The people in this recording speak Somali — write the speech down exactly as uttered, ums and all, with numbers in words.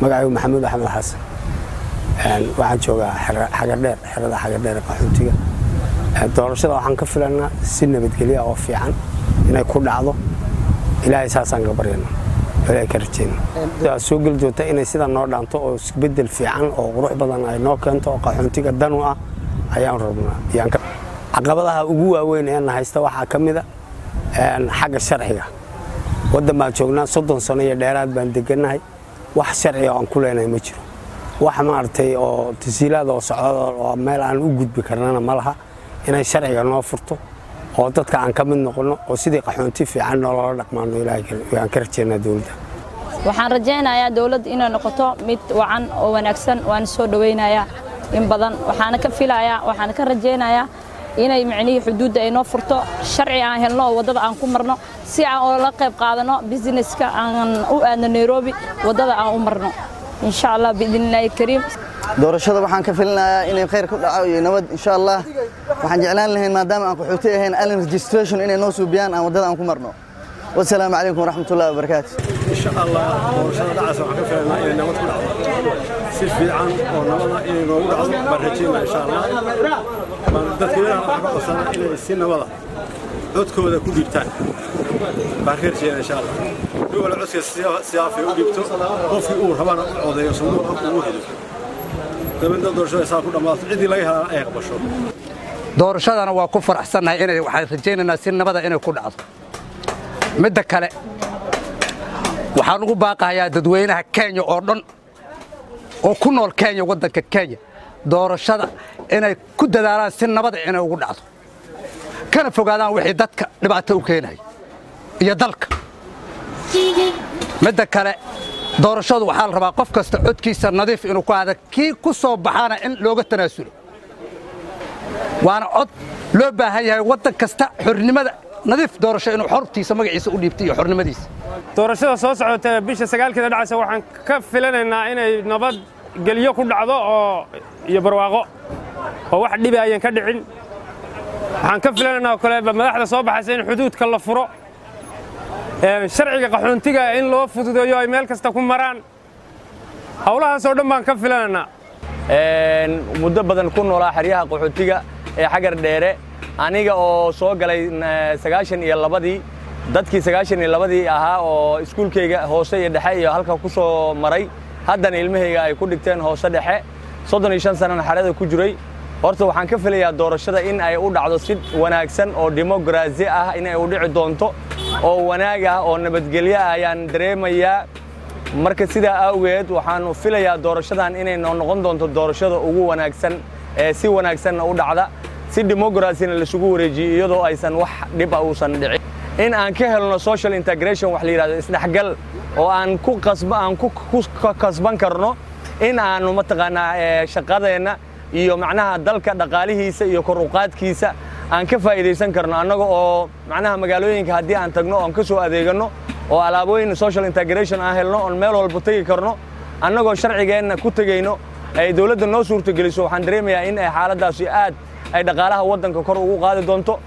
magacaygu maxamuud axmed xasan waxaan joogaa xagar dheer xerada xagar dheer qaxootiga doorashada waxaan ka filanaa si nabadgelyo oo fiican inay ku dhacdo ilaahay saasaan ka baryana ilaahay ka rajeyna soo gal doonta inay sida noo dhaanto oo isbedel fiican oo qurux badan ay noo keento oo qaxootiga dan u ah ayaan rabnaa yaan ka caqabadaha ugu waaweyn ee haysta waxa kamid ah xagga sharciga wadan baan joognaa soddon sano iyo dheeraad baan deganahay wax sharci oo aan ku leenahay ma jiro wax maartay oo tasiilaad oo socdo oo meel aan u gudbi karnana malaha inay sharciga noo furto oo dadka aan ka mid noqono oo sidii qaxoonti fiican nolol dhaqmaano ilaahay aan ka rajeynaa dawladda waxaan rajeynayaa dawladda inay noqoto mid wacan oo wanaagsan waan soo dhaweynayaa in badan waxaan ka filayaa waxaan ka rajeynayaa inay macnii xuduudda ay noo furto sharci aan helno wadada aan ku marno si aan oo la qayb qaadano businesska aan u aadno Nairobi wadada aan u marno insha Allah biidinillaahi kariim doorashada waxaan ka filinayaa inay khayr ku dhaco iyo nabad insha Allah waxaan jeclaan lahayn maadaama aan qaxooti ahayn allen registration inay noo suubiyaan aan wadada aan ku marno wassalaamu calaykum waraxmatullaahi wabarakaatuh insha Allah doorashada dhacaas waxaan ka filinayaa inay nabad ku dhacdo si fiican oo nabada inay noogu dhacdo baan rajeynaa insha Allah dadweynaha waxaan ka codsanaa inay si nabada codkooda ku dhiibtaan baan ka rajeynaa insha Allah wala codka siyaafi u dhiibto qofkii uu rabana u codeeyo sanduuqa uu helo dabada doorashada saa ku dhamaato cidii laga helaa ay qabasho doorashadana waa ku faraxsanahay inay waxaan rajeynaynaa si nabada inay ku dhacdo midda kale waxaan ugu baaqayaa dadweynaha Kenya oo dhan oo ku nool Kenya wadanka Kenya doorashada inay ku dadaalaan si nabada inay ugu dhacdo kana fogaadaan wixii dadka dhibaato u keenay iyo dalka midda kale doorashadu waxaa la rabaa qof kasta codkiisa nadiif inuu ku aado kii ku soo baxana in looga tanaasulo waana cod loo baahan yahay wadan kasta xornimada nadiif doorasho inuu xortiisa magaciisa u dhiibto iyo xornimadiisa doorashada soo socota bisha sagaalkeeda dhacaysa waxaan ka filanaynaa inay nabad geliyo ku dhacdo oo iyo barwaaqo oo wax dhib ah ayaan ka dhicin waxaan ka filanaynaa kale madaxda soo baxaysa in xuduudka la furo sharciga qaxoontiga in loo fududeeyo ay meel kasta ku maraan hawlahaas oo dhan baan ka filanaynaa een muddo badan ku noolaa xariyaha qaxoontiga ee xagar dheere aniga oo soo galay sagaashan iyo labadii dadkii sagaashan iyo labadii ahaa oo iskuulkayga hoose iyo dhexe iyo halka ku soo maray haddana ilmahayga ay ku dhigteen hoose dhexe soddon iyo shan sano xarada ku jiray horta waxaan ka filayaa doorashada in ay u dhacdo si wanaagsan oo dimuqraasi ah in ay u dhici doonto oo wanaag ah oo nabadgelyo ah ayaan dareemayaa marka sidaa awgeed waxaan filayaa doorashadan inay noqon doonto doorashada ugu wanaagsan ee si wanaagsan u dhacda si dimuqraasina la isugu wareejiyo iyadoo aysan wax dhib ah uusan dhicin in aan ka helno social integration wax la yiraahdo isdhaxgal oo aan ku qasba aan ku kasban karno in aanu mataqaanaa shaqadeena iyo macnaha dalka dhaqaalihiisa iyo kor u qaadkiisa aan ka faa'iideysan karno anaga oo macnaha magaalooyinka hadii aan tagno oo aan ka soo adeegano oo alaabooyin social integration aan helno oo meel walba tagi karno anagoo sharcigeena ku tagayno ay dawladda noo suurto geliso waxaan dareemayaa in ay xaaladaasi aad ay dhaqaalaha wadanka kor ugu qaadi doonto